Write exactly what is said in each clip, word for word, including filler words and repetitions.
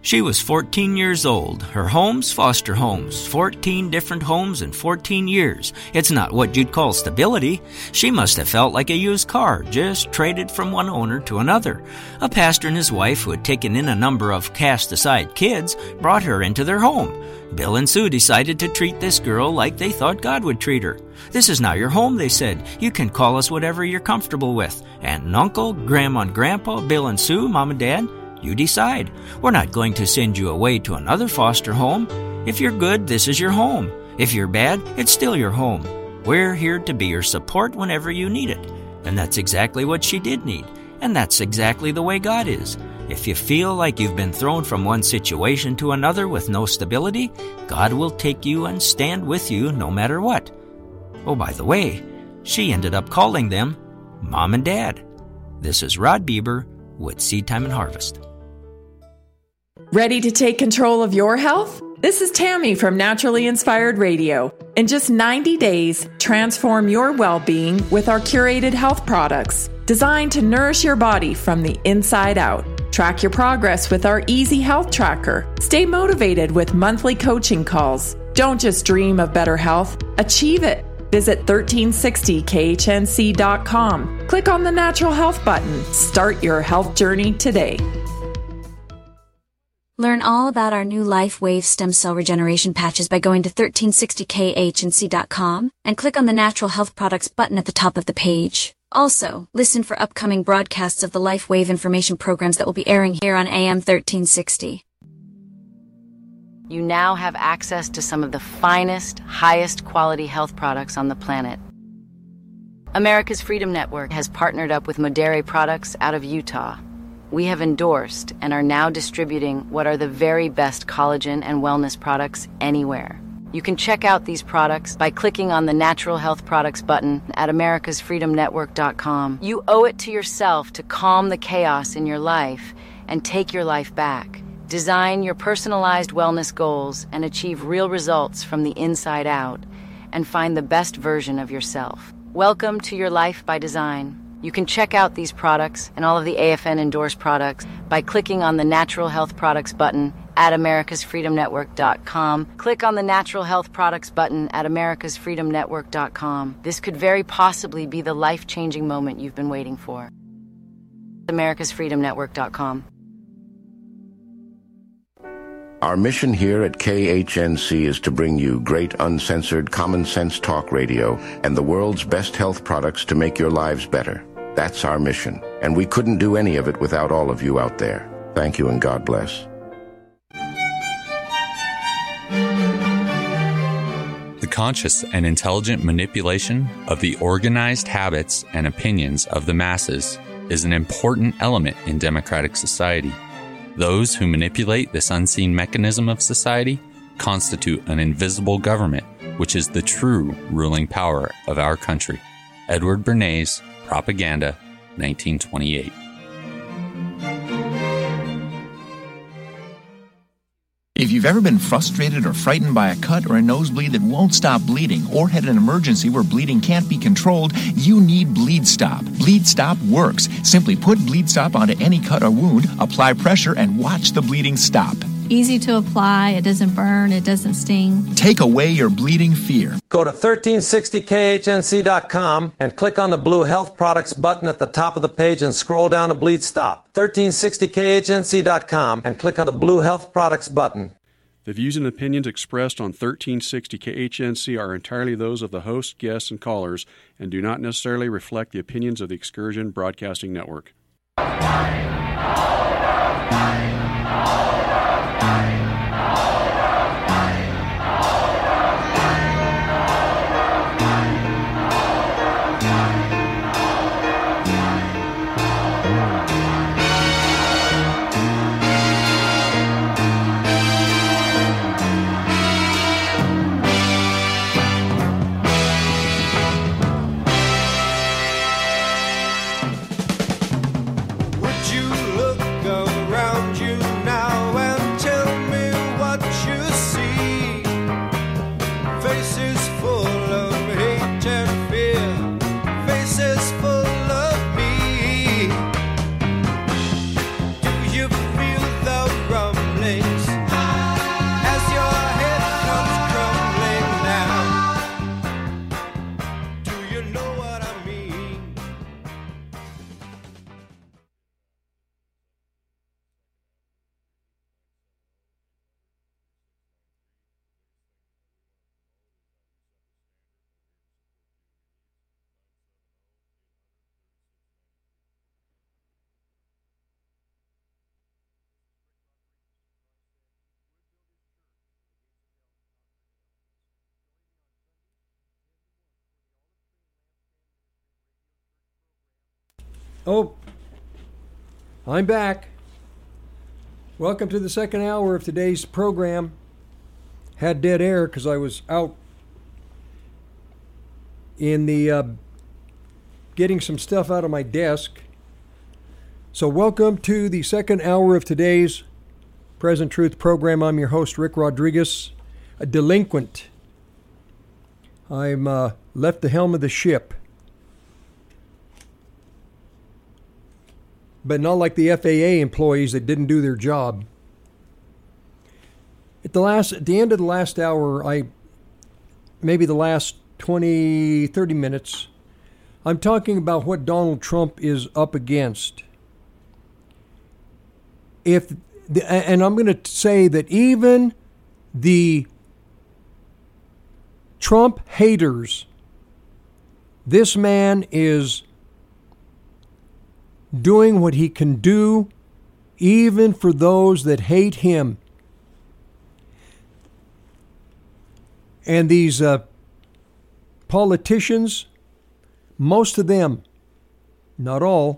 She was fourteen years old. Her homes, foster homes. fourteen different homes in fourteen years. It's not what you'd call stability. She must have felt like a used car, just traded from one owner to another. A pastor and his wife, who had taken in a number of cast-aside kids, brought her into their home. Bill and Sue decided to treat this girl like they thought God would treat her. This is now your home, they said. You can call us whatever you're comfortable with. Aunt and Uncle, Grandma and Grandpa, Bill and Sue, Mom and Dad. You decide. We're not going to send you away to another foster home. If you're good, this is your home. If you're bad, it's still your home. We're here to be your support whenever you need it. And that's exactly what she did need. And that's exactly the way God is. If you feel like you've been thrown from one situation to another with no stability, God will take you and stand with you no matter what. Oh, by the way, she ended up calling them Mom and Dad. This is Rod Bieber with Seed Time and Harvest. Ready to take control of your health? This is Tammy from Naturally Inspired Radio. In just ninety days, transform your well-being with our curated health products, designed to nourish your body from the inside out. Track your progress with our Easy Health Tracker. Stay motivated with monthly coaching calls. Don't just dream of better health, achieve it. Visit thirteen sixty K H N C dot com. Click on the Natural Health button. Start your health journey today. Learn all about our new LifeWave stem cell regeneration patches by going to thirteen sixty K H N C dot com and click on the Natural Health Products button at the top of the page. Also, listen for upcoming broadcasts of the LifeWave information programs that will be airing here on A M thirteen sixty. You now have access to some of the finest, highest quality health products on the planet. America's Freedom Network has partnered up with Modere Products out of Utah. We have endorsed and are now distributing what are the very best collagen and wellness products anywhere. You can check out these products by clicking on the Natural Health Products button at americas freedom network dot com. You owe it to yourself to calm the chaos in your life and take your life back. Design your personalized wellness goals and achieve real results from the inside out, and find the best version of yourself. Welcome to your life by design. You can check out these products and all of the A F N endorsed products by clicking on the Natural Health Products button at americas freedom network dot com. Click on the Natural Health Products button at americas freedom network dot com. This could very possibly be the life-changing moment you've been waiting for. americas freedom network dot com. Our mission here at K H N C is to bring you great uncensored common sense talk radio and the world's best health products to make your lives better. That's our mission, and we couldn't do any of it without all of you out there. Thank you and God bless. The conscious and intelligent manipulation of the organized habits and opinions of the masses is an important element in democratic society. Those who manipulate this unseen mechanism of society constitute an invisible government, which is the true ruling power of our country. Edward Bernays, Propaganda, nineteen twenty-eight. If you've ever been frustrated or frightened by a cut or a nosebleed that won't stop bleeding, or had an emergency where bleeding can't be controlled, you need Bleed Stop. Bleed Stop works. Simply put Bleed Stop onto any cut or wound, apply pressure, and watch the bleeding stop. Easy to apply, it doesn't burn, it doesn't sting. Take away your bleeding fear. Go to thirteen sixty K H N C dot com and click on the blue Health Products button at the top of the page and scroll down to Bleed Stop. thirteen sixty K H N C dot com and click on the blue Health Products button. The views and opinions expressed on thirteen sixty K H N C are entirely those of the host, guests, and callers and do not necessarily reflect the opinions of the Excursion Broadcasting Network. Oh, I'm back. Welcome to the second hour of today's program. Had dead air because I was out in the uh, getting some stuff out of my desk. So welcome to the second hour of today's Present Truth program. I'm your host, Rick Rodriguez, a delinquent. I'm uh, left the helm of the ship. But not like the F A A employees that didn't do their job. At the last, at the end of the last hour, I maybe the last twenty, thirty minutes, I'm talking about what Donald Trump is up against. If the, and I'm going to say that even the Trump haters, this man is doing what he can do, even for those that hate him. And these uh, politicians, most of them, not all,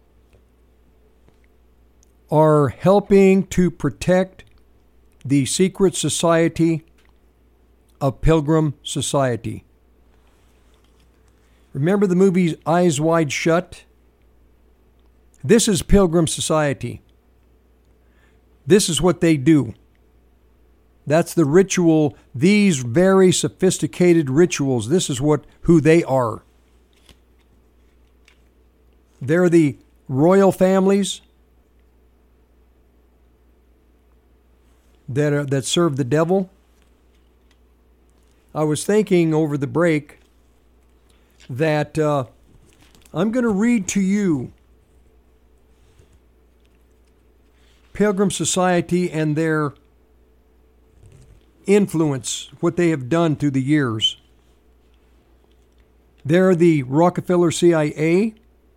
are helping to protect the secret society of Pilgrim Society. Remember the movie Eyes Wide Shut? This is Pilgrim Society. This is what they do. That's the ritual, these very sophisticated rituals. This is what who they are. They're the royal families that are, that serve the devil. I was thinking over the break that uh, I'm going to read to you Pilgrim Society and their influence, what they have done through the years. They're the Rockefeller C I A.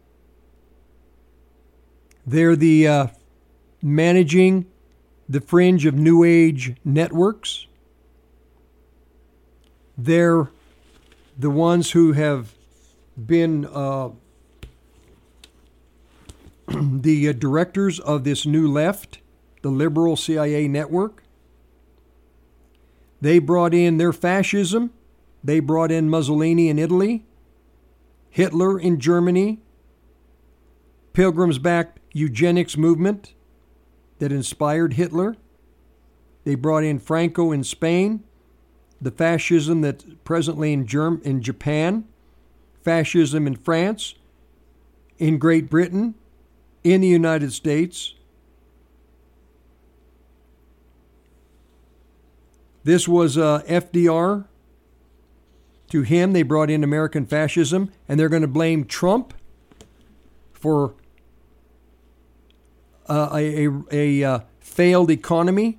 They're the uh, managing the fringe of New Age networks. They're the ones who have been uh, the uh, directors of this new left, the liberal C I A network. They brought in their fascism. They brought in Mussolini in Italy, Hitler in Germany, Pilgrims-backed eugenics movement that inspired Hitler. They brought in Franco in Spain, the fascism that's presently in Germ- in Japan, fascism in France, in Great Britain, in the United States. This was uh, F D R. To him, they brought in American fascism, and they're going to blame Trump for uh, a, a, a uh, failed economy.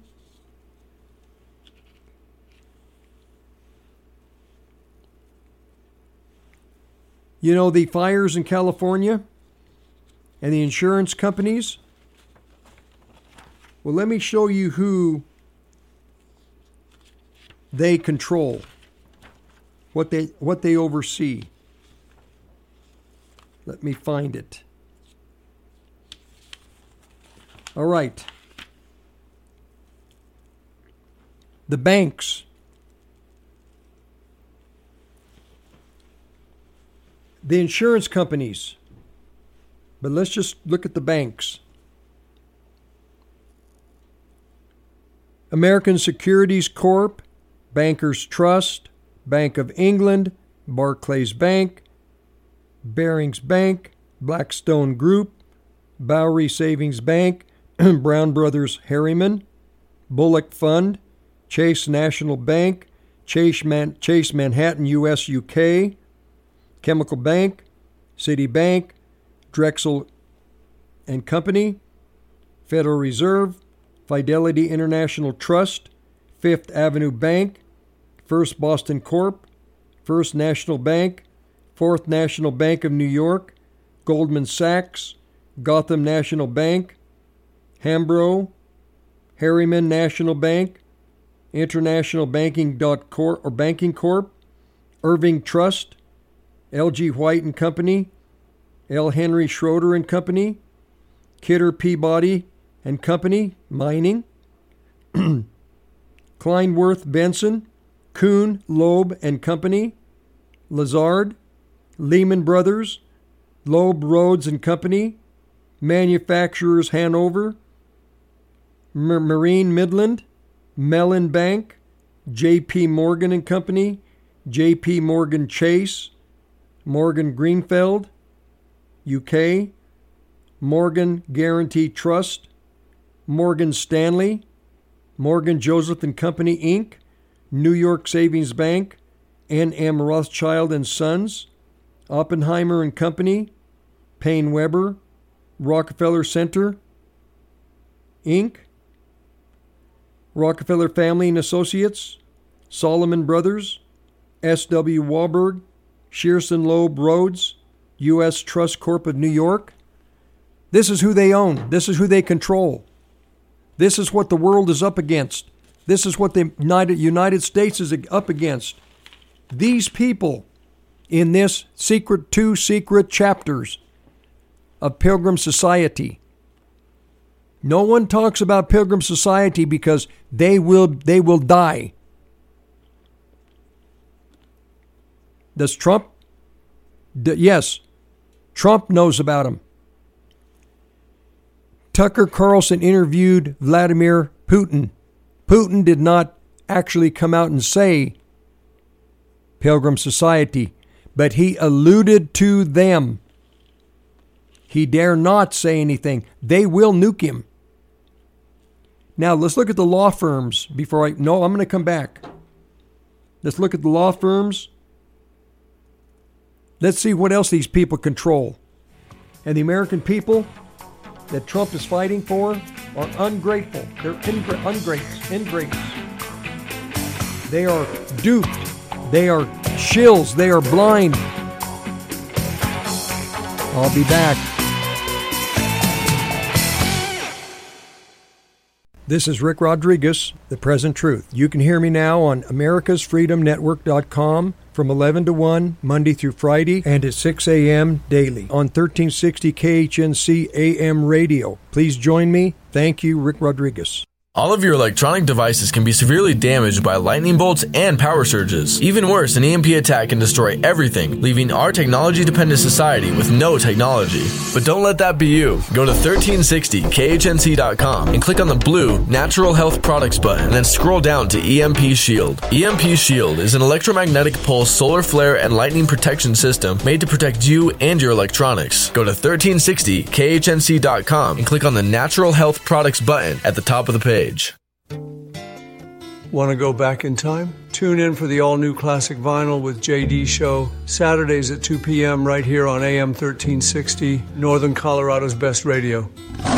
You know, the fires in California and the insurance companies. Well, let me show you who they control, what they what they oversee. Let me find it. All right. The banks. The insurance companies. But let's just look at the banks. American Securities Corp, Bankers Trust, Bank of England, Barclays Bank, Barings Bank, Blackstone Group, Bowery Savings Bank, Brown Brothers Harriman, Bullock Fund, Chase National Bank, Chase, Man- Chase Manhattan U S U K, Chemical Bank, Citibank, Drexel and Company, Federal Reserve, Fidelity International Trust, Fifth Avenue Bank, First Boston Corp, First National Bank, Fourth National Bank of New York, Goldman Sachs, Gotham National Bank, Hambro, Harriman National Bank, International Banking Corp or Banking Corp, Irving Trust, L G White and Company, L. Henry Schroeder and Company, Kidder Peabody and Company, mining, Kleinworth Benson, Kuhn, Loeb and Company, Lazard, Lehman Brothers, Loeb Rhodes and Company, Manufacturers Hanover, M- Marine Midland, Mellon Bank, J P Morgan and Company, J P Morgan Chase, Morgan Greenfeld, U K, Morgan Guarantee Trust, Morgan Stanley, Morgan Joseph and Company, Incorporated, New York Savings Bank, N M Rothschild and Sons, Oppenheimer and Company, Payne Weber, Rockefeller Center, Incorporated, Rockefeller Family and Associates, Solomon Brothers, S W Warburg, Shearson Loeb Rhodes, U S Trust Corp of New York. This is who they own. This is who they control. This is what the world is up against. This is what the United, United States is up against. These people in this secret, two secret chapters of Pilgrim Society. No one talks about Pilgrim Society because they will they will die. Does Trump? D- yes, Trump knows about them. Tucker Carlson interviewed Vladimir Putin. Putin did not actually come out and say Pilgrim Society, but he alluded to them. He dare not say anything. They will nuke him. Now, let's look at the law firms before I... No, I'm going to come back. Let's look at the law firms. Let's see what else these people control. And the American people that Trump is fighting for are ungrateful. They're ingra- ungrates, ingrates. They are duped. They are shills. They are blind. I'll be back. This is Rick Rodriguez, The Present Truth. You can hear me now on americas freedom network dot com from eleven to one, Monday through Friday, and at six a.m. daily on thirteen sixty K H N C A M radio. Please join me. Thank you, Rick Rodriguez. All of your electronic devices can be severely damaged by lightning bolts and power surges. Even worse, an E M P attack can destroy everything, leaving our technology-dependent society with no technology. But don't let that be you. Go to thirteen sixty K H N C dot com and click on the blue Natural Health Products button, and then scroll down to E M P Shield. E M P Shield is an electromagnetic pulse solar flare and lightning protection system made to protect you and your electronics. Go to thirteen sixty K H N C dot com and click on the Natural Health Products button at the top of the page. Want to go back in time? Tune in for the all-new Classic Vinyl with J D Show, Saturdays at two p.m. right here on A M thirteen sixty, Northern Colorado's best radio.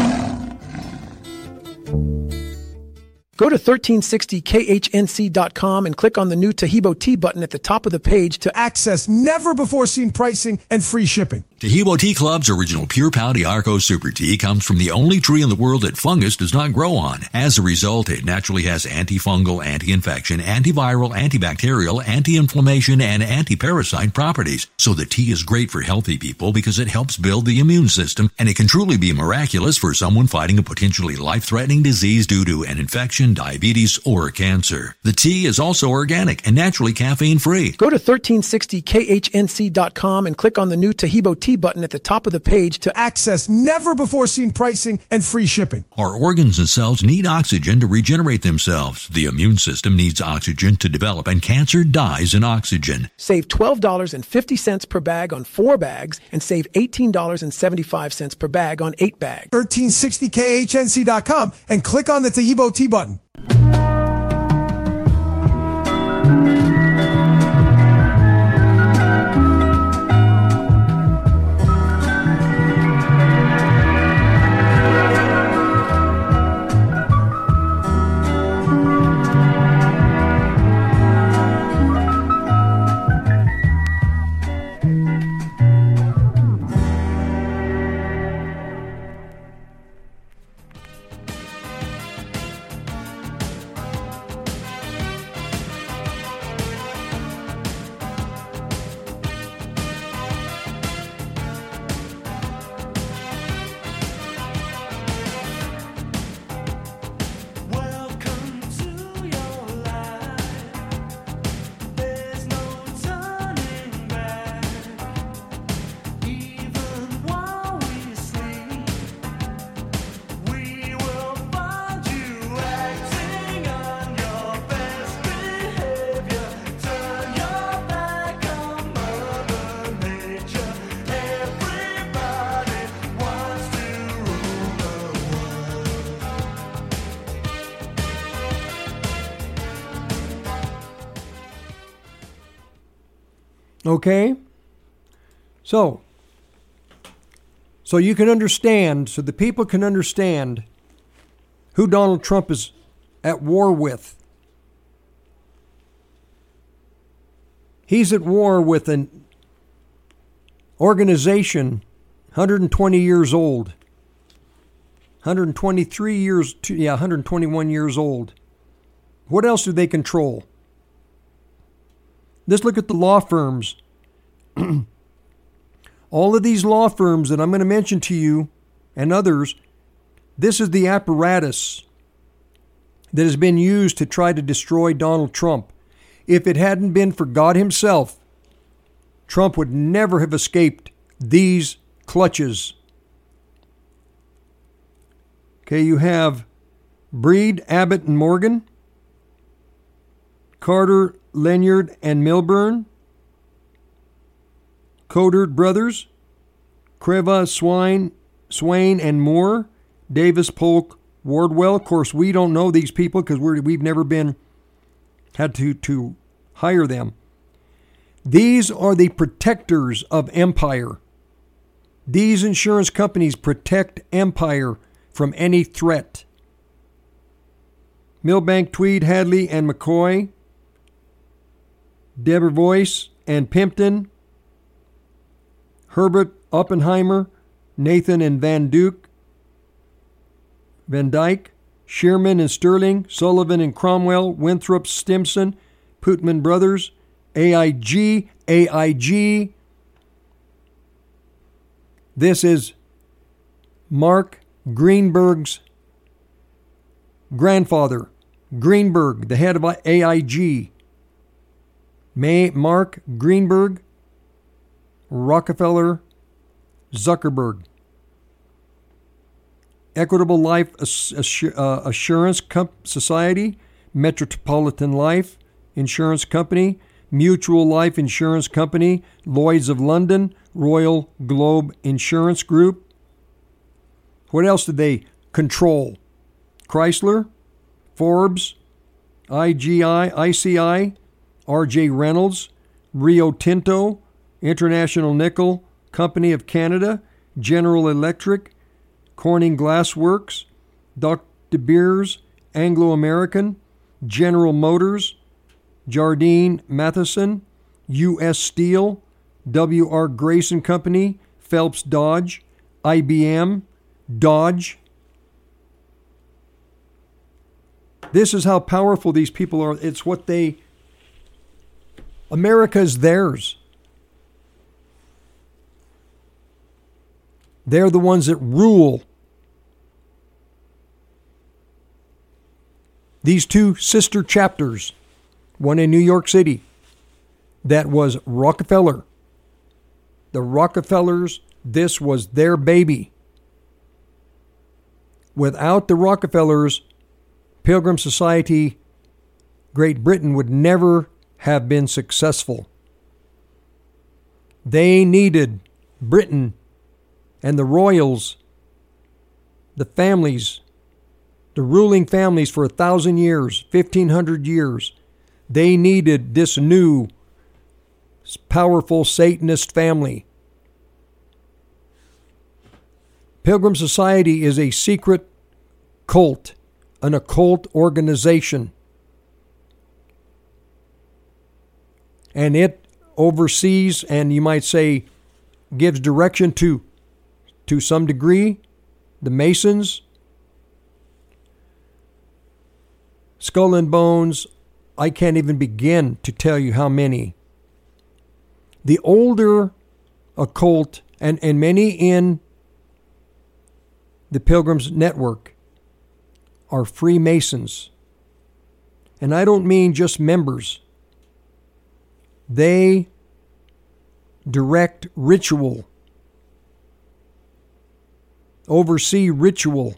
Go to thirteen sixty K H N C dot com and click on the new Tahibo Tea button at the top of the page to access never-before-seen pricing and free shipping. Tahibo Tea Club's original Pure Pau D'Arco Super Tea comes from the only tree in the world that fungus does not grow on. As a result, it naturally has antifungal, anti-infection, antiviral, antibacterial, anti-inflammation, and anti-parasite properties. So the tea is great for healthy people because it helps build the immune system, and it can truly be miraculous for someone fighting a potentially life-threatening disease due to an infection, diabetes, or cancer. The tea is also organic and naturally caffeine-free. Go to thirteen sixty K H N C dot com and click on the new Tahibo Tea button at the top of the page to access never-before-seen pricing and free shipping. Our organs and cells need oxygen to regenerate themselves. The immune system needs oxygen to develop, and cancer dies in oxygen. Save twelve dollars and fifty cents per bag on four bags and save eighteen dollars and seventy-five cents per bag on eight bags. thirteen sixty K H N C dot com and click on the Tahibo Tea button. Okay? So, so you can understand, so the people can understand who Donald Trump is at war with. He's at war with an organization one hundred twenty years old. one hundred twenty-three years, yeah, one hundred twenty-one years old. What else do they control? Let's look at the law firms. All of these law firms that I'm going to mention to you and others, this is the apparatus that has been used to try to destroy Donald Trump. If it hadn't been for God himself, Trump would never have escaped these clutches. Okay, you have Breed, Abbott, and Morgan, Carter, Lenyard, and Milburn, Codard Brothers, Creva, Swine, Swain, and Moore, Davis, Polk, Wardwell. Of course, we don't know these people because we're, we've never been had to, to hire them. These are the protectors of empire. These insurance companies protect empire from any threat. Milbank, Tweed, Hadley, and McCoy, Debevoise and Pimpton, Herbert, Oppenheimer, Nathan and Van Duke, Van Dyke, Shearman and Sterling, Sullivan and Cromwell, Winthrop, Stimson, Putman Brothers, A I G, A I G. This is Mark Greenberg's grandfather, Greenberg, the head of A I G. May Mark Greenberg, Rockefeller, Zuckerberg. Equitable Life Assurance Society, Metropolitan Life Insurance Company, Mutual Life Insurance Company, Lloyd's of London, Royal Globe Insurance Group. What else did they control? Chrysler, Forbes, I G I, I C I, R J Reynolds, Rio Tinto, International Nickel Company of Canada, General Electric, Corning Glass Works, Doctor Beers, Anglo American, General Motors, Jardine Matheson, U S Steel, W R Grayson Company, Phelps Dodge, I B M, Dodge. This is how powerful these people are. It's what they... America is theirs. They're the ones that rule. These two sister chapters, one in New York City, that was Rockefeller. The Rockefellers, this was their baby. Without the Rockefellers, Pilgrim Society, Great Britain would never have been successful. They needed Britain and the royals, the families, the ruling families for a thousand years, fifteen hundred years. They needed this new, powerful Satanist family. Pilgrim Society is a secret cult, an occult organization. And it oversees, and you might say, gives direction to, to some degree, the Masons. Skull and Bones, I can't even begin to tell you how many. The older occult, and, and many in the Pilgrims Network, are Freemasons. And I don't mean just members. They direct ritual, oversee ritual.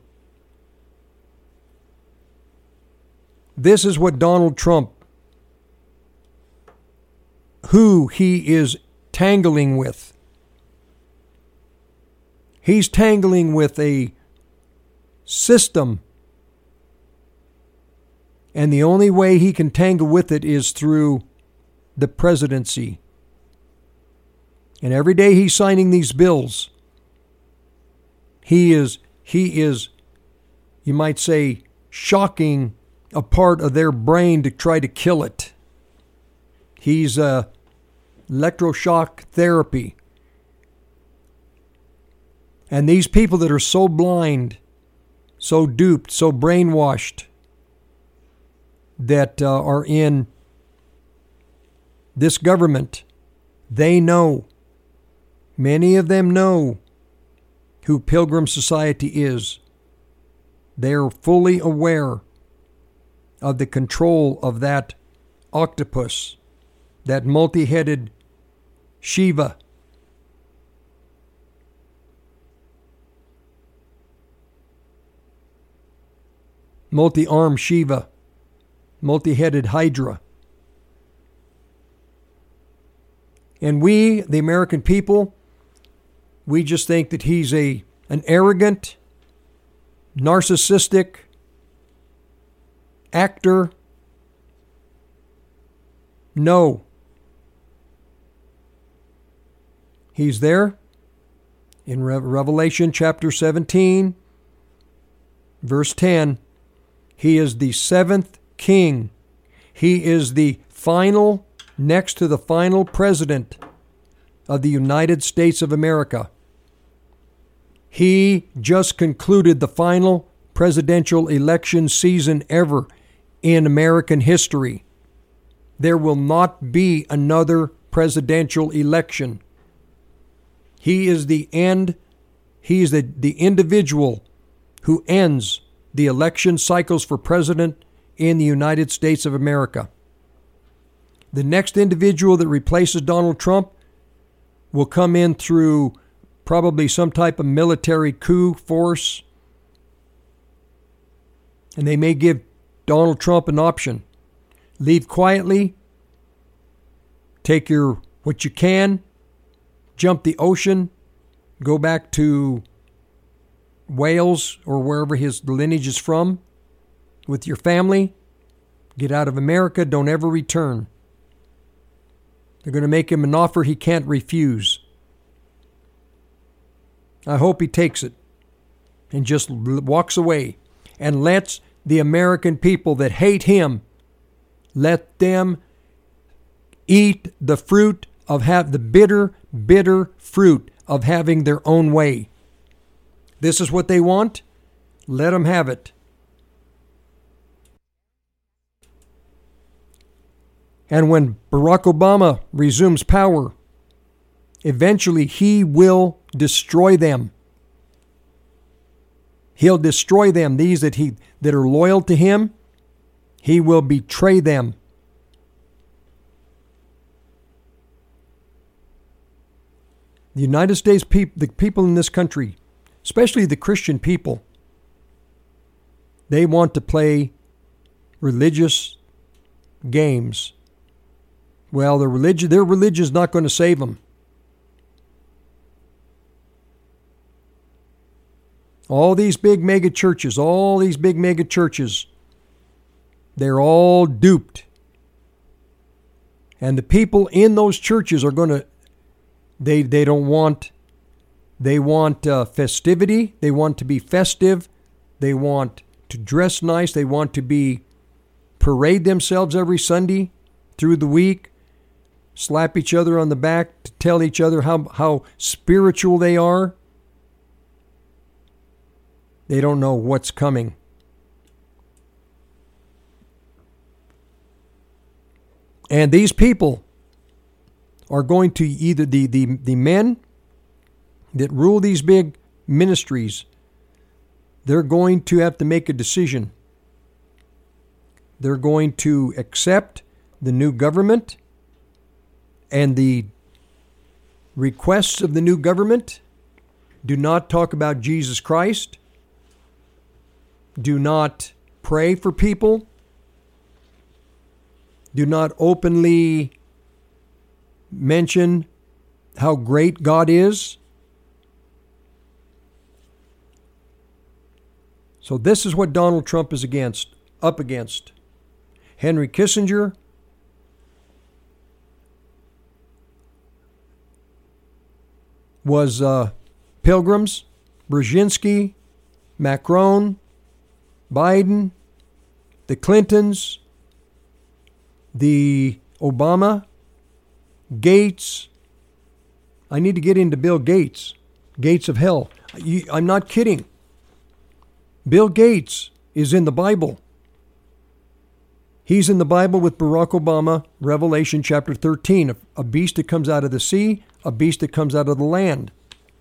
This is what Donald Trump, who he is tangling with. He's tangling with a system, and the only way he can tangle with it is through the presidency. And every day he's signing these bills, he is, he is, you might say, shocking a part of their brain to try to kill it. He's uh, electroshock therapy. And these people that are so blind, so duped, so brainwashed, that uh, are in this government, they know, many of them know who Pilgrim Society is. They're fully aware of the control of that octopus, that multi-headed Shiva. Multi-armed Shiva, multi-headed Hydra. And we, the American people, we just think that he's a an arrogant, narcissistic actor. No. He's there in Re- Revelation chapter seventeen, verse ten. He is the seventh king. He is the final, next to the final president of the United States of America. He just concluded the final presidential election season ever in American history. There will not be another presidential election. He is the end. He is the, the individual who ends the election cycles for president in the United States of America. The next individual that replaces Donald Trump will come in through probably some type of military coup force. And they may give Donald Trump an option. Leave quietly, take your what you can, jump the ocean, go back to Wales or wherever his lineage is from with your family, get out of America, don't ever return. They're going to make him an offer he can't refuse. I hope he takes it and just walks away and lets the American people that hate him, let them eat the fruit of have the bitter, bitter fruit of having their own way. This is what they want. Let them have it. And when Barack Obama resumes power, eventually he will destroy them. He'll destroy them. These that he that are loyal to him, he will betray them. The United States people, the people in this country, especially the Christian people, they want to play religious games. Well, their religion, their religion is not going to save them. All these big mega churches, all these big mega churches, they're all duped. And the people in those churches are going to, they, they don't want, they want uh, festivity. They want to be festive. They want to dress nice. They want to be, parade themselves every Sunday through the week, slap each other on the back to tell each other how, how spiritual they are. They don't know what's coming. And these people are going to either, the, the, the men that rule these big ministries, they're going to have to make a decision. They're going to accept the new government and the requests of the new government. Do not talk about Jesus Christ. Do not pray for people. Do not openly mention how great God is. So this is what Donald Trump is against, up against. Henry Kissinger, was uh, Pilgrims, Brzezinski, Macron, Biden, the Clintons, the Obama, Gates. I need to get into Bill Gates, Gates of hell. You, I'm not kidding. Bill Gates is in the Bible. He's in the Bible with Barack Obama, Revelation chapter thirteen, a, a beast that comes out of the sea, a beast that comes out of the land.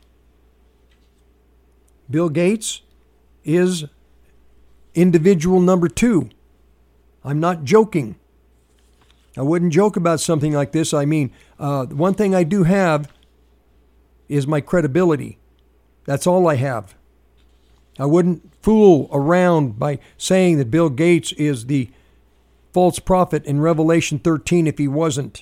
Bill Gates is individual number two. I'm not joking. I wouldn't joke about something like this. I mean, uh, one thing I do have is my credibility. That's all I have. I wouldn't fool around by saying that Bill Gates is the false prophet in Revelation thirteen if he wasn't.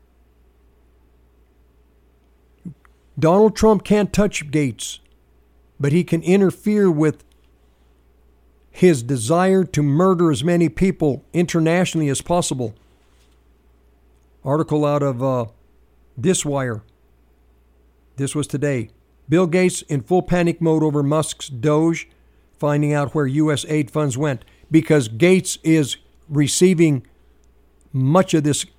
Donald Trump can't touch Gates, but he can interfere with his desire to murder as many people internationally as possible. Article out of uh, Diswire. This was today. Bill Gates in full panic mode over Musk's Doge, finding out where U S aid funds went, because Gates is receiving much of this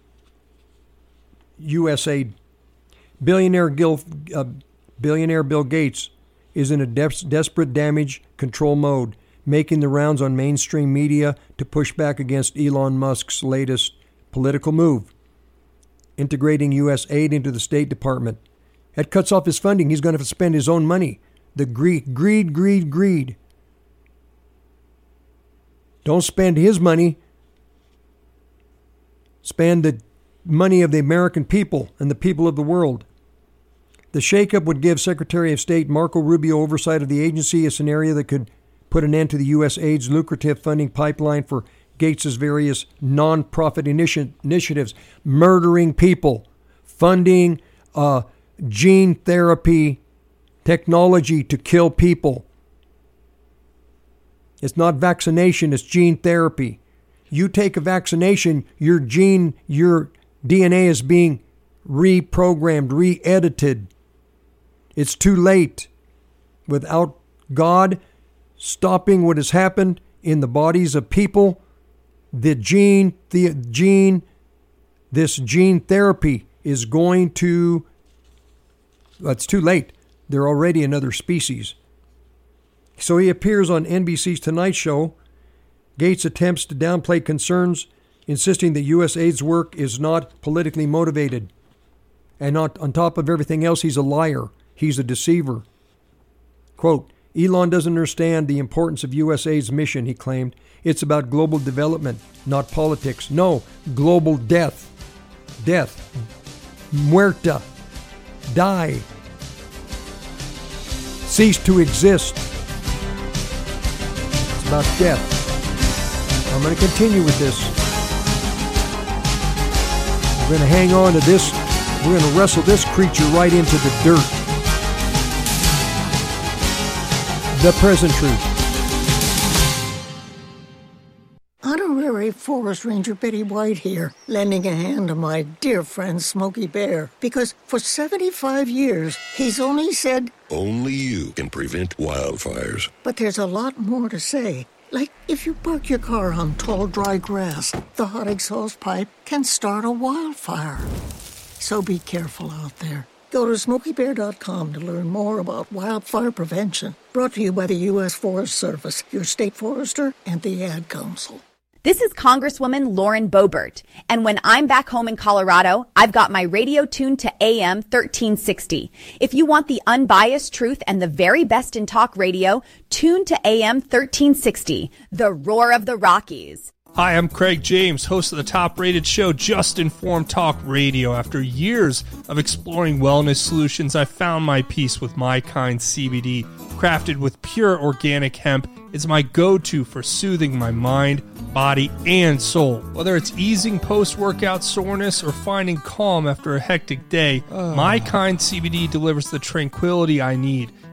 U S aid. Billionaire, Gil, uh, billionaire Bill Gates is in a de- desperate damage control mode, making the rounds on mainstream media to push back against Elon Musk's latest political move, integrating U S aid into the State Department. That cuts off his funding. He's going to have to spend his own money. The greed, greed, greed, greed. Don't spend his money. Spend the money of the American people and the people of the world. The shakeup would give Secretary of State Marco Rubio oversight of the agency, a scenario that could put an end to the U S aid's lucrative funding pipeline for Gates's various non-profit initi- initiatives, murdering people, funding uh, gene therapy technology to kill people. It's not vaccination, it's gene therapy. You take a vaccination, your gene, your D N A is being reprogrammed, re-edited. It's too late. Without God stopping what has happened in the bodies of people, the gene, the gene, this gene therapy is going to, well, it's too late. They're already another species. So he appears on N B C's Tonight Show. Gates attempts to downplay concerns, insisting that U S aid's work is not politically motivated. And not, on top of everything else, he's a liar. He's a deceiver. Quote, Elon doesn't understand the importance of U S aid's mission, he claimed. It's about global development, not politics. No, global death. Death. Muerta. Die. Cease to exist. It's about death. I'm going to continue with this. We're going to hang on to this. We're going to wrestle this creature right into the dirt. The present truth. Honorary Forest Ranger Betty White here, lending a hand to my dear friend Smokey Bear, because for seventy-five years, he's only said, only you can prevent wildfires. But there's a lot more to say. Like, if you park your car on tall, dry grass, the hot exhaust pipe can start a wildfire. So be careful out there. Go to smokey bear dot com to learn more about wildfire prevention. Brought to you by the U S Forest Service, your state forester, and the Ad Council. This is Congresswoman Lauren Boebert, and when I'm back home in Colorado, I've got my radio tuned to A M thirteen sixty. If you want the unbiased truth and the very best in talk radio, tune to A M thirteen sixty, the roar of the Rockies. Hi, I'm Craig James, host of the top-rated show Just Informed Talk Radio. After years of exploring wellness solutions, I found my peace with My Kind C B D. Crafted with pure organic hemp, it's my go-to for soothing my mind, body, and soul. Whether it's easing post-workout soreness or finding calm after a hectic day, uh. My Kind C B D delivers the tranquility I need.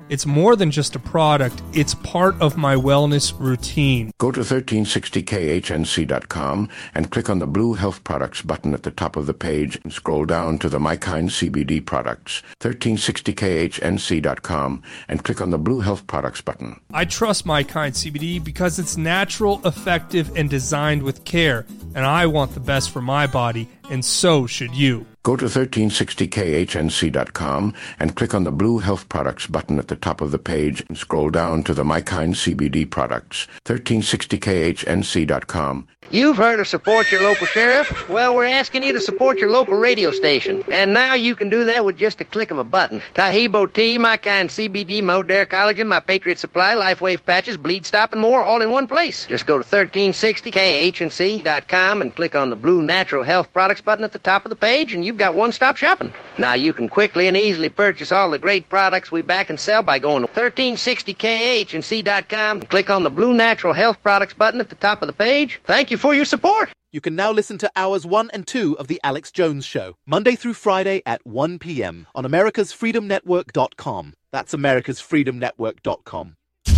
It's more than just a product, it's part of my wellness routine. Go to thirteen sixty K H N C dot com and click on the blue Health Products button at the top of the page and scroll down to the My Kind C B D products. thirteen sixty K H N C dot com and click on the blue Health Products button. I trust My Kind C B D because it's natural, effective, and designed with care, and I want the best for my body, and so should you. Go to thirteen sixty K H N C dot com and click on the blue Health Products button at the top of the page and scroll down to the My Kind C B D products. thirteen sixty K H N C dot com. You've heard of support your local sheriff? Well, we're asking you to support your local radio station. And now you can do that with just a click of a button. Taheebo Tea, My Kind C B D, Modere Collagen, My Patriot Supply, LifeWave Patches, Bleed Stop, and more, all in one place. Just go to thirteen sixty K H N C dot com and click on the blue Natural Health Products button at the top of the page, and you've got one-stop shopping. Now you can quickly and easily purchase all the great products we back and sell by going to thirteen sixty K H N C dot com and click on the blue Natural Health Products button at the top of the page. Thank you for your support. You can now listen to hours one and two of The Alex Jones Show, Monday through Friday at one p.m. on americas freedom network dot com. That's americas freedom network dot com.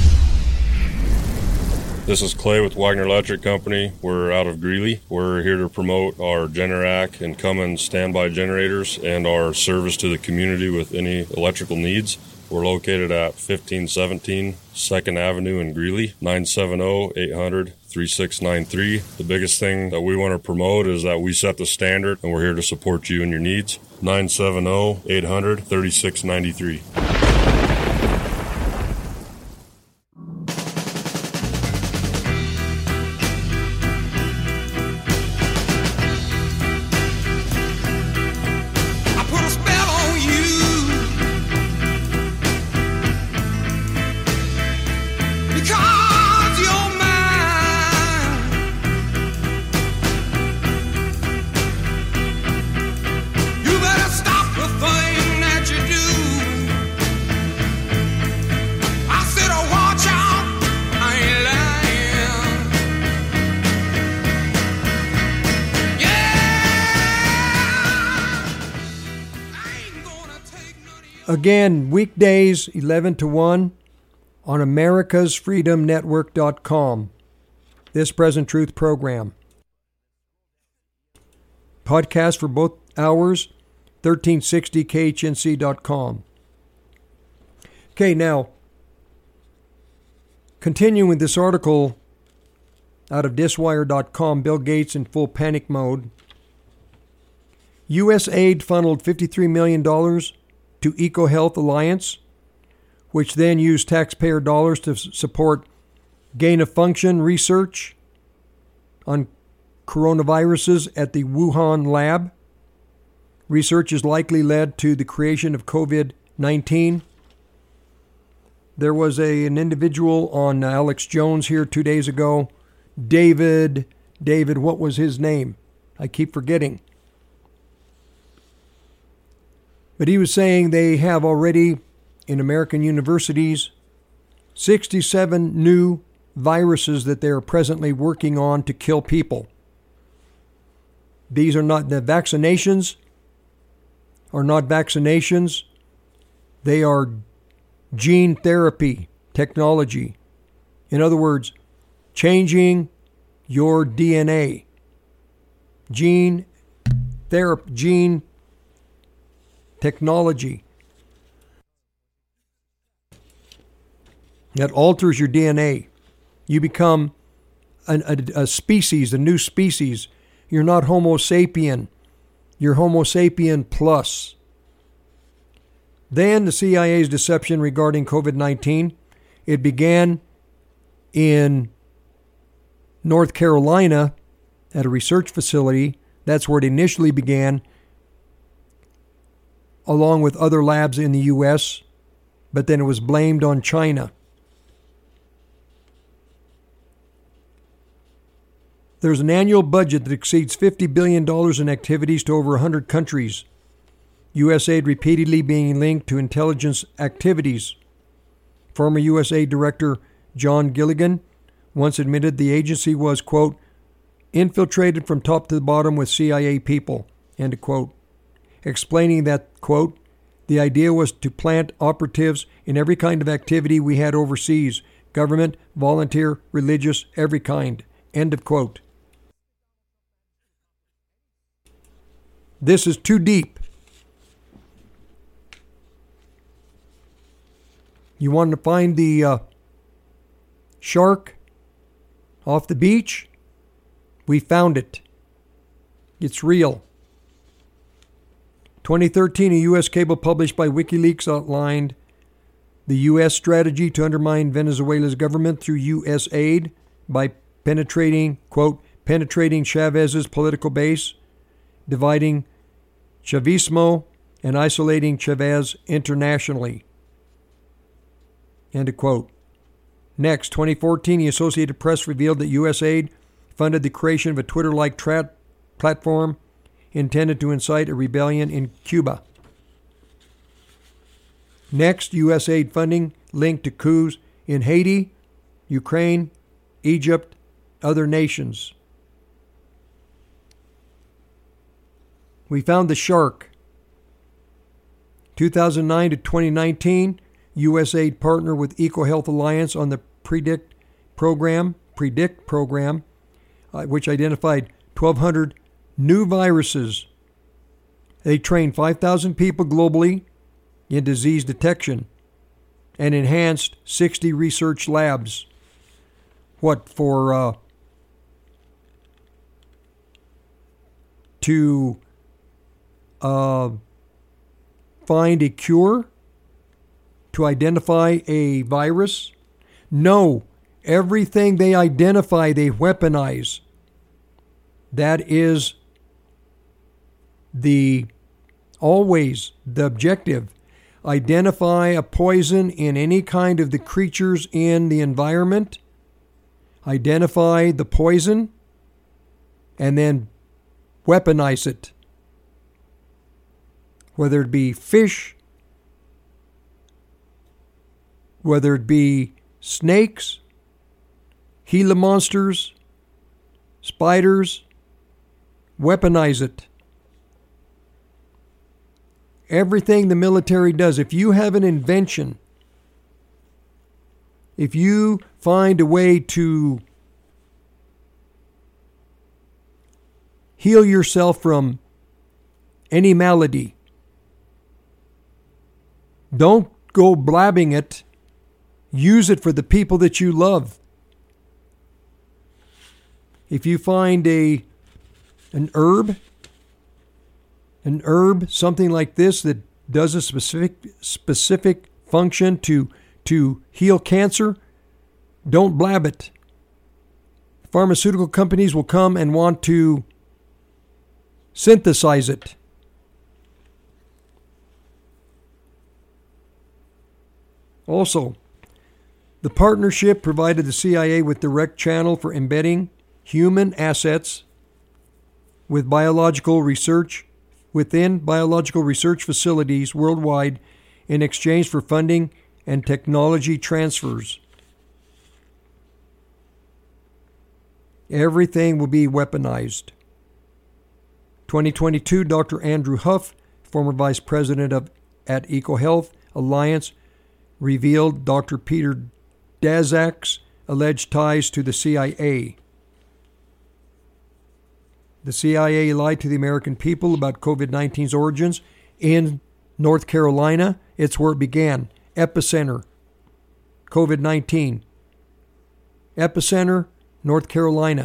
This is Clay with Wagner Electric Company. We're out of Greeley. We're here to promote our Generac and Cummins standby generators and our service to the community with any electrical needs. We're located at fifteen seventeen second Avenue in Greeley, nine seven zero, eight hundred, three six nine three. The biggest thing that we want to promote is that we set the standard, and we're here to support you and your needs. nine seven zero, eight hundred, three six nine three. Again, weekdays, eleven to one on americas freedom network dot com. This Present Truth program. Podcast for both hours, thirteen sixty K H N C dot com. Okay, now, continuing with this article out of diswire dot com, Bill Gates in full panic mode. U S aid funneled fifty-three million dollars to EcoHealth Alliance, which then used taxpayer dollars to support gain-of-function research on coronaviruses at the Wuhan lab. Research has likely led to the creation of COVID nineteen. There was a, an individual on Alex Jones here two days ago. David, David, what was his name? I keep forgetting. But he was saying they have already, in American universities, sixty-seven new viruses that they are presently working on to kill people. These are not, the vaccinations are not vaccinations. They are gene therapy technology. In other words, changing your D N A. Gene therapy, gene technology that alters your D N A. You become an, a, a species, a new species. You're not Homo sapien. You're Homo sapien plus. Then the C I A's deception regarding COVID nineteen. It began in North Carolina at a research facility. That's where it initially began, along with other labs in the U S, but then it was blamed on China. There's an annual budget that exceeds fifty billion dollars in activities to over one hundred countries. U S aid repeatedly being linked to intelligence activities. Former U S aid Director John Gilligan once admitted the agency was, quote, infiltrated from top to the bottom with C I A people, end quote, explaining that, quote, The idea was to plant operatives in every kind of activity we had overseas, government, volunteer, religious, every kind. End of quote. This is too deep. You want to find the uh, shark off the beach? We found it. It's real. twenty thirteen, a U S cable published by WikiLeaks outlined the U S strategy to undermine Venezuela's government through U S aid by penetrating, quote, penetrating Chavez's political base, dividing Chavismo, and isolating Chavez internationally. End of quote. Next, twenty fourteen, the Associated Press revealed that U S aid funded the creation of a Twitter-like tra- platform intended to incite a rebellion in Cuba. Next, U S aid funding linked to coups in Haiti, Ukraine, Egypt, other nations. We found the shark. two thousand nine to twenty nineteen, U S aid partnered with EcoHealth Alliance on the Predict program, Predict program, uh, which identified twelve hundred new viruses. They trained five thousand people globally in disease detection and enhanced sixty research labs. What, for uh, to uh, find a cure? To identify a virus? No. Everything they identify, they weaponize. That is the always the objective. Identify a poison in any kind of the creatures in the environment. Identify the poison and then weaponize it. Whether it be fish, whether it be snakes, Gila monsters, spiders, weaponize it. Everything the military does, if you have an invention, if you find a way to heal yourself from any malady, don't go blabbing it. Use it for the people that you love. If you find a an herb, an herb, something like this that does a specific specific function to to heal cancer, don't blab it. Pharmaceutical companies will come and want to synthesize it. Also, the partnership provided the C I A with direct channel for embedding human assets with biological research within biological research facilities worldwide in exchange for funding and technology transfers. Everything will be weaponized. twenty twenty-two, Doctor Andrew Huff, former vice president of at EcoHealth Alliance, revealed Doctor Peter Daszak's alleged ties to the C I A. The C I A lied to the American people about COVID nineteen's origins in North Carolina. It's where it began. Epicenter, COVID nineteen. Epicenter, North Carolina.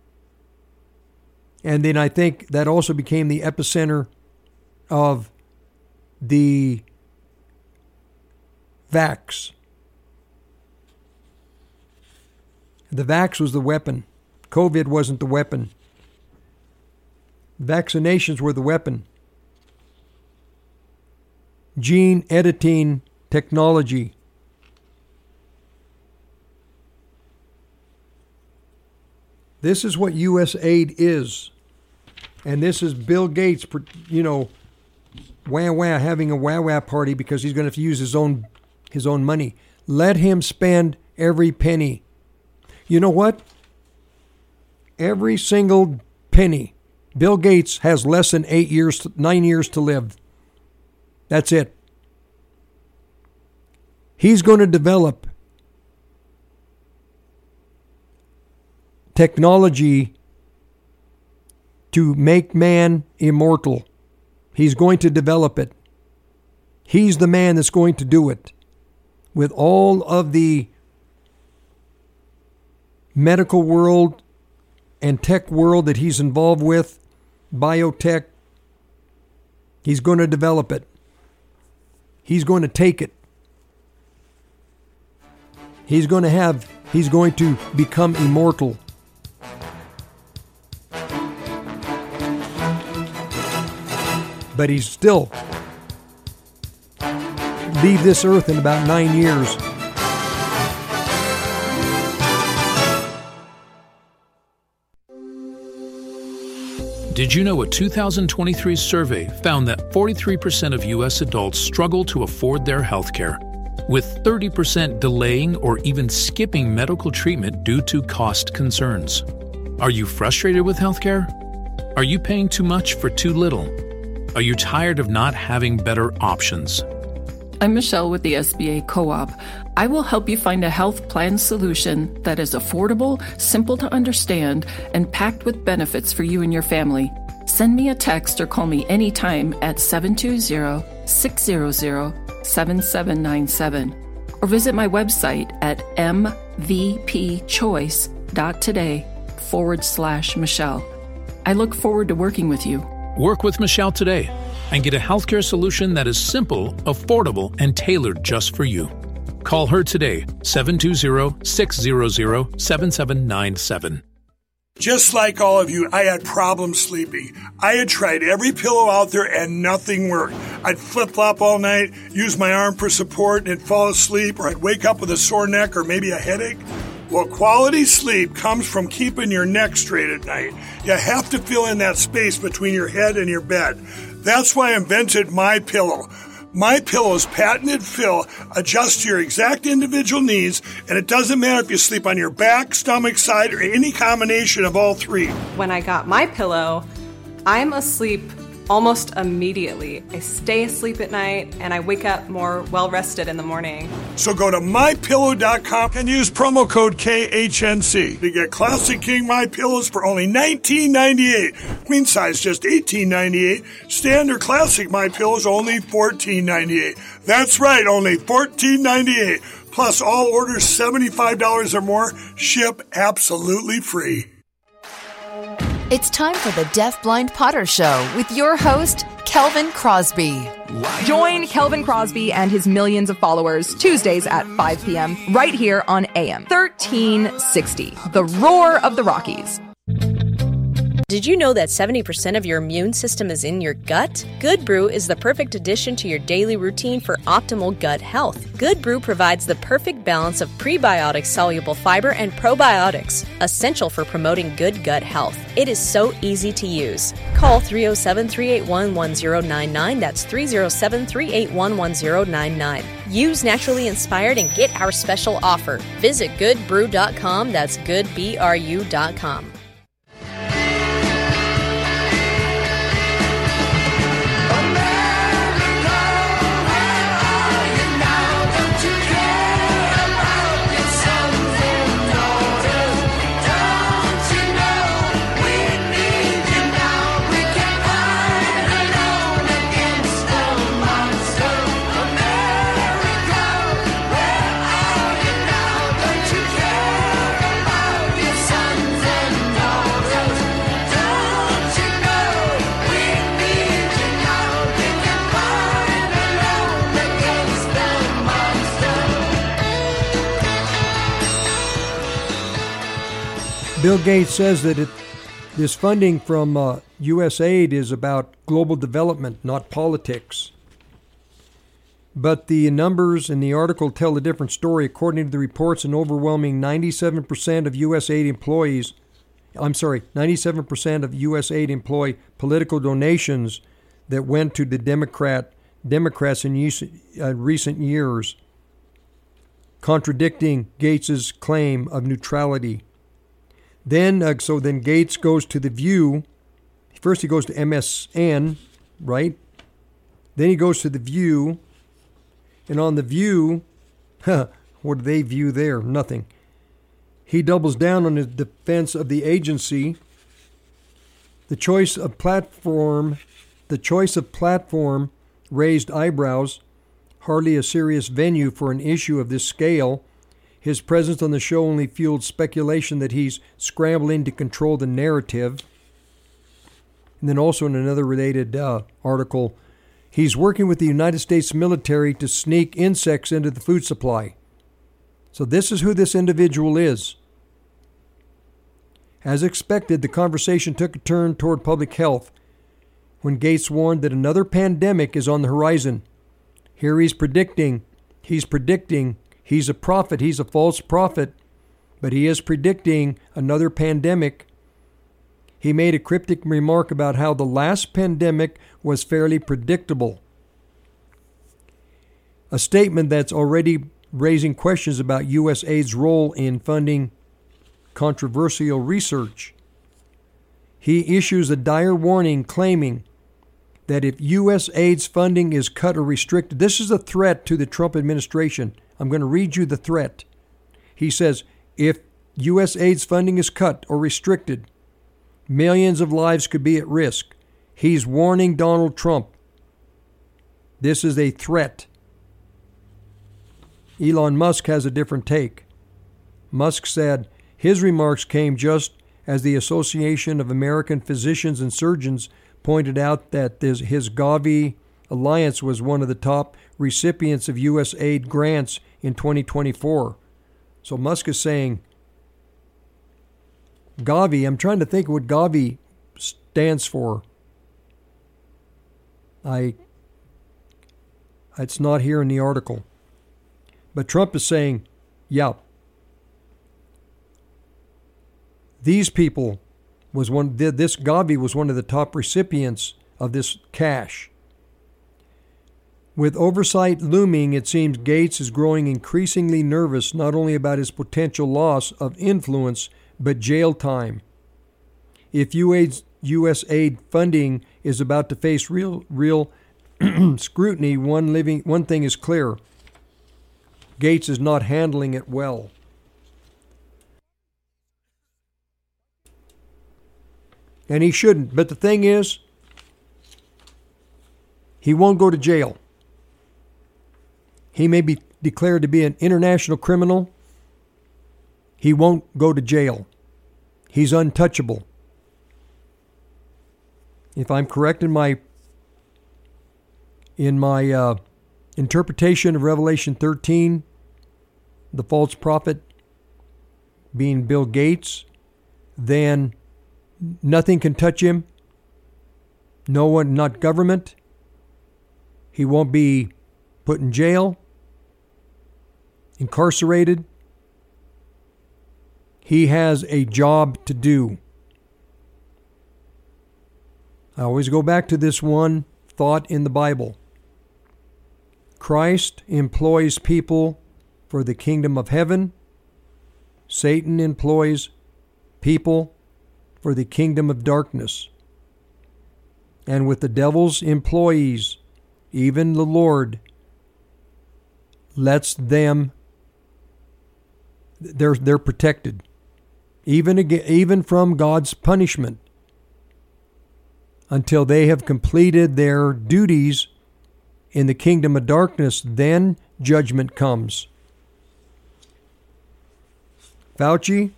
And then I think that also became the epicenter of the vax. The vax was the weapon. COVID wasn't the weapon. Vaccinations were the weapon. Gene editing technology. This is what U S aid is. And this is Bill Gates, you know, wah wah, having a wah wah party because he's going to have to use his own his own money. Let him spend every penny. You know what? Every single penny. Bill Gates has less than eight years, nine years to live. That's it. He's going to develop technology to make man immortal. He's going to develop it. He's the man that's going to do it. With all of the medical world and tech world that he's involved with, biotech, he's going to develop it. He's going to take it. He's going to have, he's going to become immortal. But he's still leave this earth in about nine years. Did you know a two thousand twenty-three survey found that forty-three percent of U S adults struggle to afford their health care, with thirty percent delaying or even skipping medical treatment due to cost concerns? Are you frustrated with healthcare? Are you paying too much for too little? Are you tired of not having better options? I'm Michelle with the S B A Co-op. I will help you find a health plan solution that is affordable, simple to understand, and packed with benefits for you and your family. Send me a text or call me anytime at seven two zero, six zero zero, seven seven nine seven or visit my website at mvpchoice.today forward slash Michelle. I look forward to working with you. Work with Michelle today and get a healthcare solution that is simple, affordable, and tailored just for you. Call her today, seven two zero, six zero zero, seven seven nine seven. Just like all of you, I had problems sleeping. I had tried every pillow out there and nothing worked. I'd flip-flop all night, use my arm for support, and fall asleep, or I'd wake up with a sore neck or maybe a headache. Well, quality sleep comes from keeping your neck straight at night. You have to fill in that space between your head and your bed. That's why I invented MyPillow. MyPillow's patented fill adjusts to your exact individual needs, and it doesn't matter if you sleep on your back, stomach, side, or any combination of all three. When I got MyPillow, I'm asleep almost immediately. I stay asleep at night, and I wake up more well-rested in the morning. So go to my pillow dot com and use promo code K H N C to get Classic King MyPillows for only nineteen ninety-eight dollars. Queen size just eighteen ninety-eight dollars. Standard Classic MyPillows only fourteen ninety-eight dollars. That's right, only fourteen ninety-eight dollars. Plus, all orders seventy-five dollars or more ship absolutely free. It's time for the Deaf Blind Potter Show with your host, Kelvin Crosby. Join Kelvin Crosby and his millions of followers Tuesdays at five p.m. right here on A M thirteen sixty, the roar of the Rockies. Did you know that seventy percent of your immune system is in your gut? Good Brew is the perfect addition to your daily routine for optimal gut health. Good Brew provides the perfect balance of prebiotic soluble fiber and probiotics, essential for promoting good gut health. It is so easy to use. Call three oh seven, three eight one, one oh nine nine. That's three oh seven, three eight one, one oh nine nine. Use Naturally Inspired and get our special offer. Visit good brew dot com. That's good B R U dot com. Bill Gates says that it, this funding from uh, U S aid is about global development, not politics. But the numbers in the article tell a different story. According to the reports, an overwhelming ninety-seven percent of U S aid employees, I'm sorry, ninety-seven percent of U S aid employ political donations that went to the Democrat Democrats in uh, recent years, contradicting Gates's claim of neutrality. Then, uh, so then Gates goes to The View. First he goes to M S N, right? Then he goes to The View. And on The View, What do they view there? Nothing. He doubles down on his defense of the agency. The choice of platform, the choice of platform raised eyebrows. Hardly a serious venue for an issue of this scale. His presence on the show only fueled speculation that he's scrambling to control the narrative. And then also in another related uh, article, he's working with the United States military to sneak insects into the food supply. So this is who this individual is. As expected, the conversation took a turn toward public health when Gates warned that another pandemic is on the horizon. Here he's predicting, he's predicting, he's a prophet, he's a false prophet, but he is predicting another pandemic. He made a cryptic remark about how the last pandemic was fairly predictable. A statement that's already raising questions about U S aid's role in funding controversial research. He issues a dire warning claiming that if U S aid's funding is cut or restricted, this is a threat to the Trump administration. I'm going to read you the threat. He says, if U S aid's funding is cut or restricted, millions of lives could be at risk. He's warning Donald Trump. This is a threat. Elon Musk has a different take. Musk said his remarks came just as the Association of American Physicians and Surgeons pointed out that this, his Gavi Alliance was one of the top recipients of U S aid grants in twenty twenty-four. So Musk is saying, Gavi, I'm trying to think of what Gavi stands for. I, it's not here in the article. But Trump is saying, yeah, these people was one, this Gavi was one of the top recipients of this cash. With oversight looming, it seems Gates is growing increasingly nervous not only about his potential loss of influence, but jail time. If U S aid funding is about to face real, real scrutiny, one living, one thing is clear. Gates is not handling it well. And he shouldn't. But the thing is, he won't go to jail. He may be declared to be an international criminal. He won't go to jail. He's untouchable. If I'm correct in my in my uh, interpretation of Revelation thirteen, the false prophet being Bill Gates, then nothing can touch him. No one, not government. He won't be put in jail, incarcerated. He has a job to do. I always go back to this one thought in the Bible. Christ employs people for the kingdom of heaven. Satan employs people for the kingdom of darkness. And with the devil's employees, even the Lord lets them, they're, they're protected. Even, again, even from God's punishment, until they have completed their duties in the kingdom of darkness, then judgment comes. Fauci,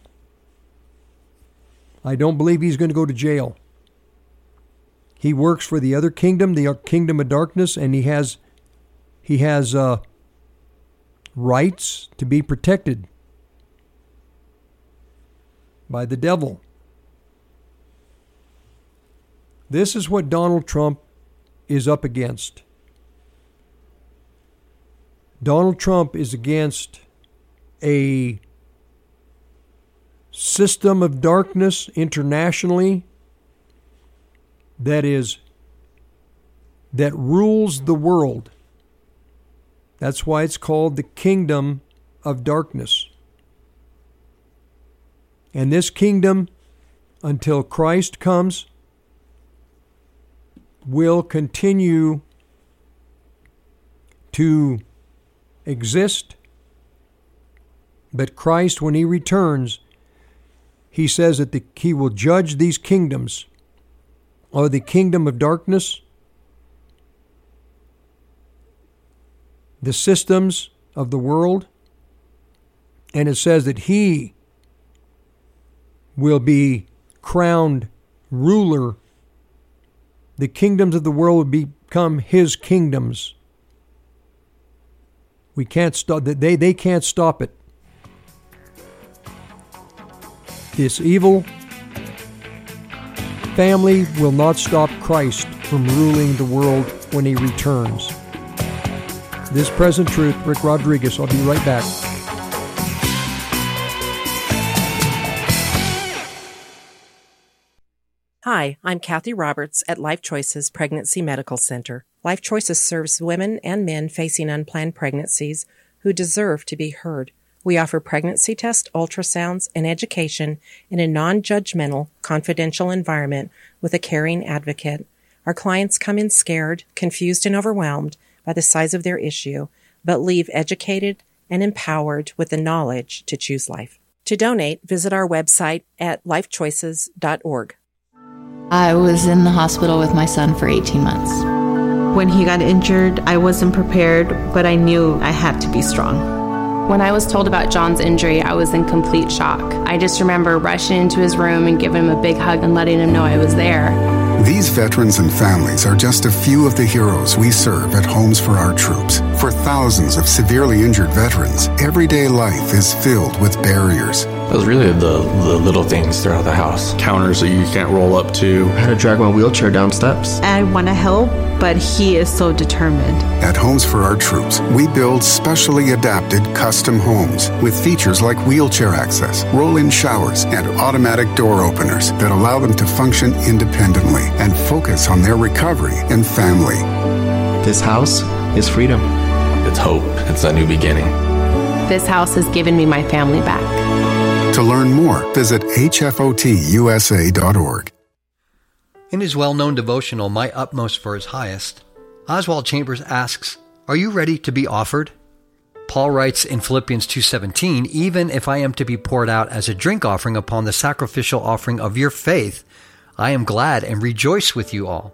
I don't believe he's going to go to jail. He works for the other kingdom, the kingdom of darkness, and he has he has uh, rights to be protected by the devil. This is what Donald Trump is up against. Donald Trump is against a system of darkness internationally that is that rules the world. That's why it's called the kingdom of darkness. And this kingdom, until Christ comes, will continue to exist But Christ, when he returns, he says that the, he will judge these kingdoms, or the kingdom of darkness, the systems of the world, and it says that he will be crowned ruler. The kingdoms of the world will become his kingdoms. We can't stop they they can't stop it. This evil family will not stop Christ from ruling the world when he returns. This Present Truth, Rick Rodriguez. I'll be right back. Hi, I'm Kathy Roberts at Life Choices Pregnancy Medical Center. Life Choices serves women and men facing unplanned pregnancies who deserve to be heard. We offer pregnancy tests, ultrasounds, and education in a non-judgmental, confidential environment with a caring advocate. Our clients come in scared, confused, and overwhelmed by the size of their issue, but leave educated and empowered with the knowledge to choose life. To donate, visit our website at life choices dot org. I was in the hospital with my son for eighteen months. When he got injured, I wasn't prepared, but I knew I had to be strong. When I was told about John's injury, I was in complete shock. I just remember rushing into his room and giving him a big hug and letting him know I was there. These veterans and families are just a few of the heroes we serve at Homes for Our Troops. For thousands of severely injured veterans, everyday life is filled with barriers. It was really the, the little things throughout the house. Counters that you can't roll up to. I had to drag my wheelchair down steps. I want to help, but he is so determined. At Homes for Our Troops, we build specially adapted custom homes with features like wheelchair access, roll-in showers, and automatic door openers that allow them to function independently and focus on their recovery and family. This house is freedom. It's hope. It's a new beginning. This house has given me my family back. To learn more, visit H F O T U S A dot org. In his well-known devotional, My Utmost for His Highest, Oswald Chambers asks, are you ready to be offered? Paul writes in Philippians two seventeen, even if I am to be poured out as a drink offering upon the sacrificial offering of your faith, I am glad and rejoice with you all.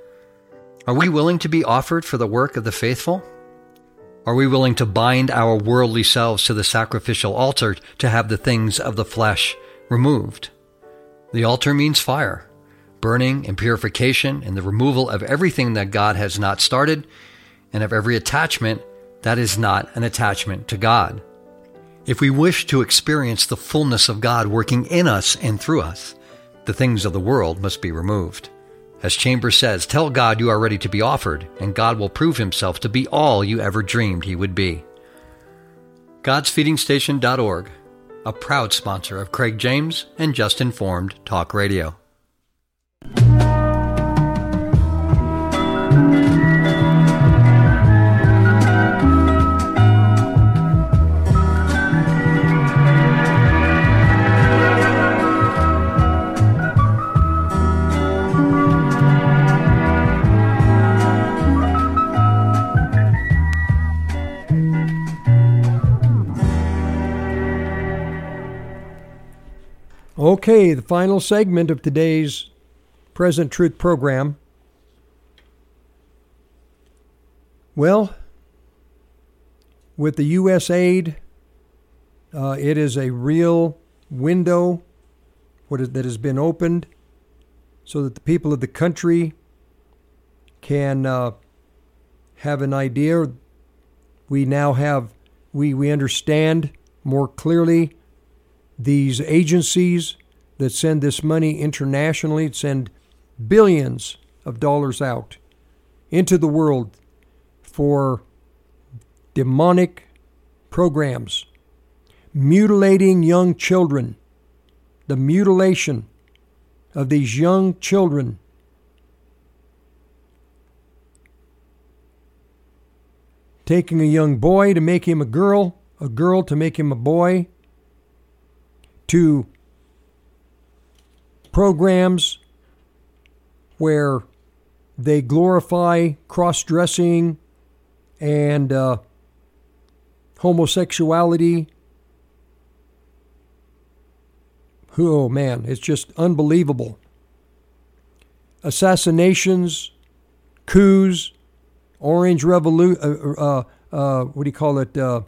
Are we willing to be offered for the work of the faithful? Are we willing to bind our worldly selves to the sacrificial altar to have the things of the flesh removed? The altar means fire, burning and purification and the removal of everything that God has not started and of every attachment that is not an attachment to God. If we wish to experience the fullness of God working in us and through us, the things of the world must be removed. As Chambers says, tell God you are ready to be offered, and God will prove himself to be all you ever dreamed he would be. Gods Feeding Station dot org, a proud sponsor of Craig James and Just Informed Talk Radio. Okay, the final segment of today's Present Truth program. Well, with the U S aid, uh, it is a real window what is, that has been opened so that the people of the country can uh, have an idea. We now have, we, we understand more clearly these agencies that send this money internationally, send billions of dollars out into the world for demonic programs, mutilating young children, the mutilation of these young children. Taking a young boy to make him a girl, a girl to make him a boy, to programs where they glorify cross-dressing and uh, homosexuality Oh, man, it's just unbelievable. Assassinations, coups, Orange Revolution, uh, uh, uh, what do you call it? Uh,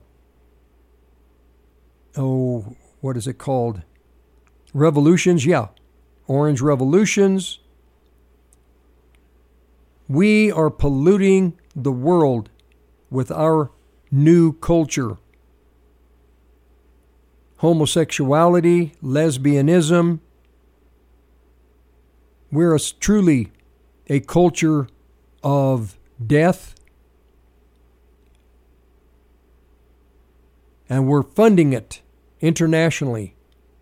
oh, what is it called? Revolutions, yeah. Orange revolutions. We are polluting the world with our new culture. Homosexuality, lesbianism. We're a, truly a culture of death. And we're funding it internationally.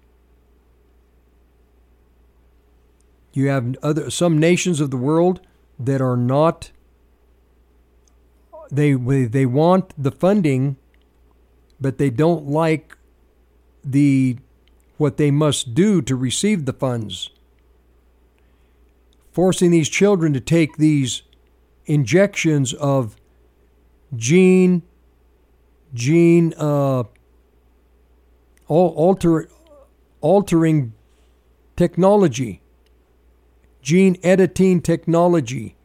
You have other some nations of the world that are not, they they want the funding, but they don't like the what they must do to receive the funds. Forcing these children to take these injections of gene gene uh, alter altering technology. Gene editing technology.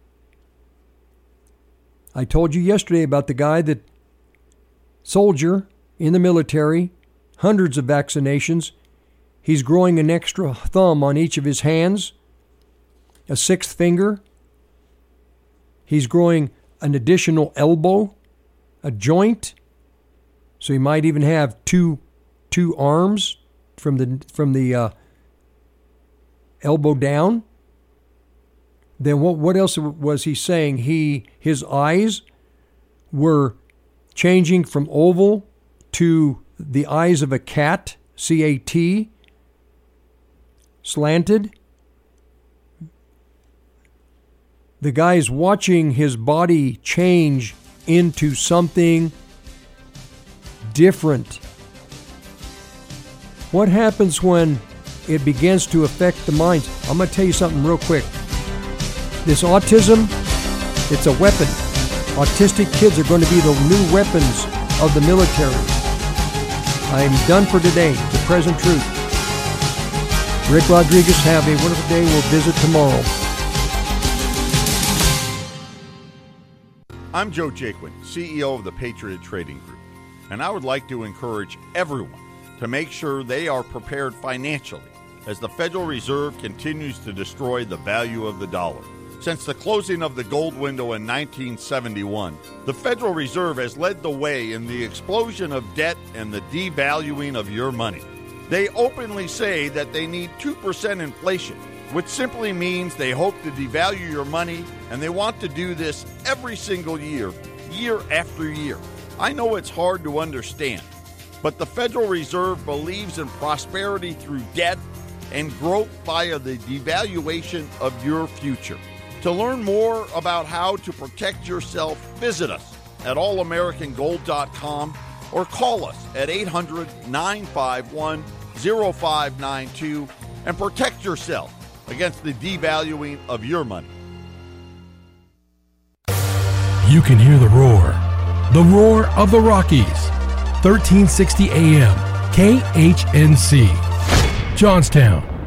I told you yesterday about the guy that, soldier in the military, hundreds of vaccinations. He's growing an extra thumb on each of his hands, a sixth finger. He's growing an additional elbow, a joint. So he might even have two two arms from the from the uh, elbow down. Then what what else was he saying? He his eyes were changing from oval to the eyes of a cat, C A T, slanted. The guy is watching his body change into something different. What happens when it begins to affect the minds? I'm going to tell you something real quick. This autism, it's a weapon. Autistic kids are going to be the new weapons of the military. I'm done for today. The present truth. Rick Rodriguez, have a wonderful day. We'll visit tomorrow. I'm Joe Jaquin, C E O of the Patriot Trading Group, and I would like to encourage everyone to make sure they are prepared financially as the Federal Reserve continues to destroy the value of the dollar. Since the closing of the gold window in nineteen seventy-one, the Federal Reserve has led the way in the explosion of debt and the devaluing of your money. They openly say that they need two percent inflation, which simply means they hope to devalue your money, and they want to do this every single year, year after year. I know it's hard to understand, but the Federal Reserve believes in prosperity through debt and growth via the devaluation of your future. To learn more about how to protect yourself, visit us at all american gold dot com or call us at eight hundred, nine five one, zero five nine two and protect yourself against the devaluing of your money. You can hear the roar, the roar of the Rockies. thirteen sixty A M, K H N C, Johnstown.